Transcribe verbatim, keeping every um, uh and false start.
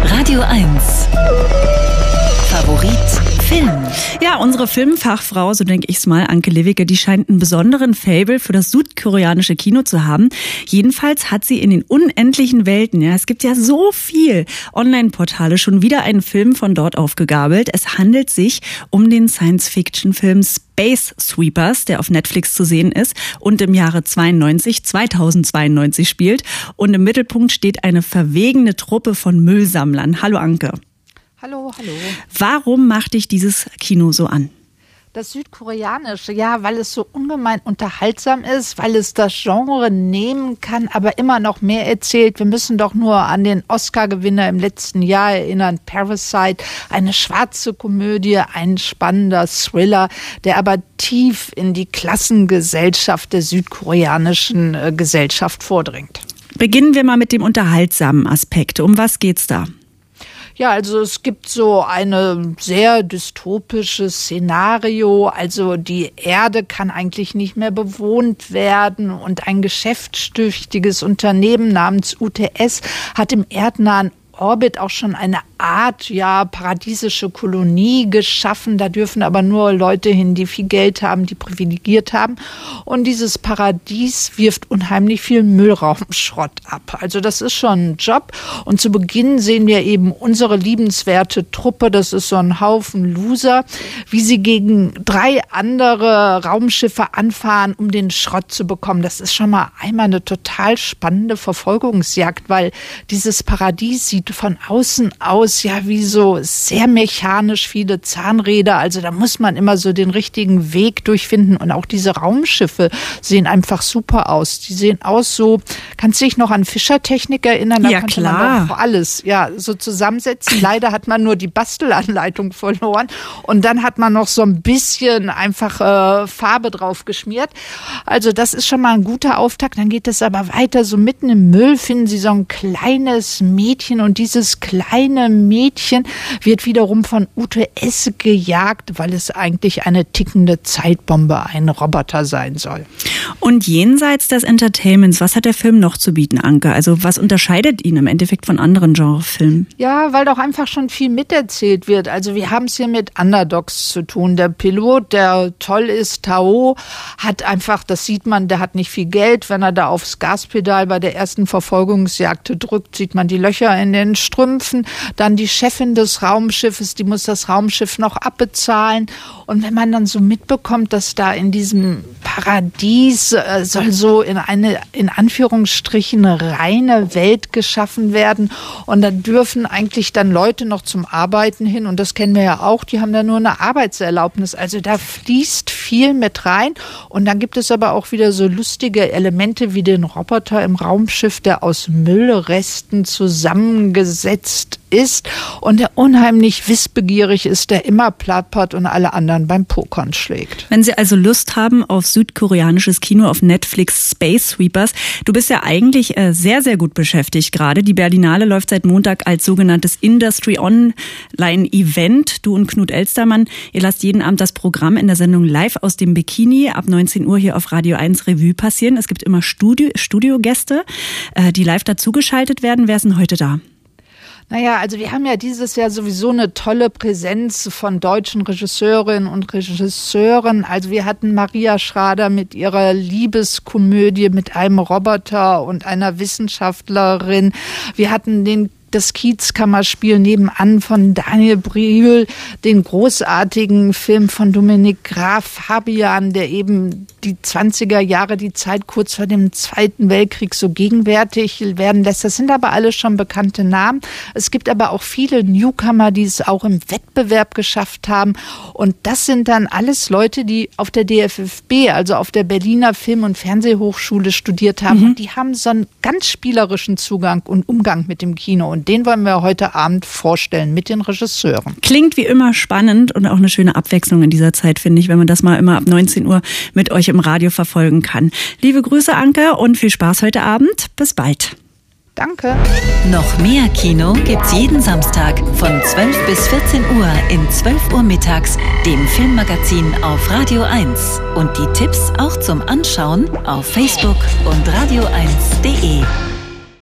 Radio eins Favorit Film. Ja, unsere Filmfachfrau, so denke ich's mal, Anke Lewicke, die scheint einen besonderen Faible für das südkoreanische Kino zu haben. Jedenfalls hat sie in den unendlichen Welten, ja, es gibt ja so viel Online-Portale, schon wieder einen Film von dort aufgegabelt. Es handelt sich um den Science-Fiction-Film Space Sweepers, der auf Netflix zu sehen ist und im Jahre zweiundneunzig, zweitausendzweiundneunzig spielt. Und im Mittelpunkt steht eine verwegene Truppe von Müllsammlern. Hallo Anke. Hallo, hallo. Warum macht dich dieses Kino so an? Das Südkoreanische, ja, weil es so ungemein unterhaltsam ist, weil es das Genre nehmen kann, aber immer noch mehr erzählt. Wir müssen doch nur an den Oscar-Gewinner im letzten Jahr erinnern, Parasite, eine schwarze Komödie, ein spannender Thriller, der aber tief in die Klassengesellschaft der südkoreanischen äh, Gesellschaft vordringt. Beginnen wir mal mit dem unterhaltsamen Aspekt. Um was geht's da? Ja, also es gibt so ein sehr dystopisches Szenario. Also die Erde kann eigentlich nicht mehr bewohnt werden und ein geschäftstüchtiges Unternehmen namens U T S hat im erdnahen Orbit auch schon eine Art, ja, paradiesische Kolonie geschaffen. Da dürfen aber nur Leute hin, die viel Geld haben, die privilegiert haben. Und dieses Paradies wirft unheimlich viel Müllraumschrott ab. Also das ist schon ein Job. Und zu Beginn sehen wir eben unsere liebenswerte Truppe, das ist so ein Haufen Loser, wie sie gegen drei andere Raumschiffe anfahren, um den Schrott zu bekommen. Das ist schon mal einmal eine total spannende Verfolgungsjagd, weil dieses Paradies sieht von außen aus, ja, wie so sehr mechanisch viele Zahnräder. Also da muss man immer so den richtigen Weg durchfinden. Und auch diese Raumschiffe sehen einfach super aus. Die sehen aus so, kannst du dich noch an Fischertechnik erinnern? Da ja, konnte klar. man doch alles, ja, so zusammensetzen. Leider hat man nur die Bastelanleitung verloren. Und dann hat man noch so ein bisschen einfach äh, Farbe drauf geschmiert. Also das ist schon mal ein guter Auftakt. Dann geht es aber weiter. So mitten im Müll finden sie so ein kleines Mädchen und dieses kleine Mädchen wird wiederum von U T S gejagt, weil es eigentlich eine tickende Zeitbombe, ein Roboter sein soll. Und jenseits des Entertainments, was hat der Film noch zu bieten, Anke? Also was unterscheidet ihn im Endeffekt von anderen Genrefilmen? Ja, weil doch einfach schon viel miterzählt wird. Also wir haben es hier mit Underdogs zu tun. Der Pilot, der toll ist, Tao, hat einfach, das sieht man, der hat nicht viel Geld. Wenn er da aufs Gaspedal bei der ersten Verfolgungsjagd drückt, sieht man die Löcher in den Strümpfen. Dann die Chefin des Raumschiffes, die muss das Raumschiff noch abbezahlen. Und wenn man dann so mitbekommt, dass da in diesem Paradies äh, soll so in eine, in Anführungsstrichen, reine Welt geschaffen werden. Und da dürfen eigentlich dann Leute noch zum Arbeiten hin. Und das kennen wir ja auch, die haben da nur eine Arbeitserlaubnis. Also da fließt viel mit rein. Und dann gibt es aber auch wieder so lustige Elemente wie den Roboter im Raumschiff, der aus Müllresten zusammengesetzt ist und der unheimlich wissbegierig ist, der immer plappert und alle anderen beim Pokern schlägt. Wenn Sie also Lust haben auf südkoreanisches Kino auf Netflix, Space Sweepers, du bist ja eigentlich äh, sehr, sehr gut beschäftigt gerade. Die Berlinale läuft seit Montag als sogenanntes Industry Online Event. Du und Knut Elstermann, ihr lasst jeden Abend das Programm in der Sendung Live aus dem Bikini ab neunzehn Uhr hier auf Radio eins Revue passieren. Es gibt immer Studio, Studiogäste, äh, die live dazugeschaltet werden. Wer ist denn heute da? Naja, also wir haben ja dieses Jahr sowieso eine tolle Präsenz von deutschen Regisseurinnen und Regisseuren. Also wir hatten Maria Schrader mit ihrer Liebeskomödie mit einem Roboter und einer Wissenschaftlerin. Wir hatten den das Kiezkammerspiel nebenan von Daniel Brühl, den großartigen Film von Dominik Graf, Fabian, der eben die zwanziger Jahre, die Zeit kurz vor dem Zweiten Weltkrieg so gegenwärtig werden lässt. Das sind aber alle schon bekannte Namen. Es gibt aber auch viele Newcomer, die es auch im Wettbewerb geschafft haben. Und das sind dann alles Leute, die auf der D F F B, also auf der Berliner Film- und Fernsehhochschule studiert haben. Mhm. Und die haben so einen ganz spielerischen Zugang und Umgang mit dem Kino. Und den wollen wir heute Abend vorstellen mit den Regisseuren. Klingt wie immer spannend und auch eine schöne Abwechslung in dieser Zeit, finde ich, wenn man das mal immer ab neunzehn Uhr mit euch im Radio verfolgen kann. Liebe Grüße, Anke, und viel Spaß heute Abend. Bis bald. Danke. Noch mehr Kino gibt's jeden Samstag von zwölf bis vierzehn Uhr in zwölf Uhr mittags, dem Filmmagazin auf Radio eins. Und die Tipps auch zum Anschauen auf Facebook und radio eins punkt de.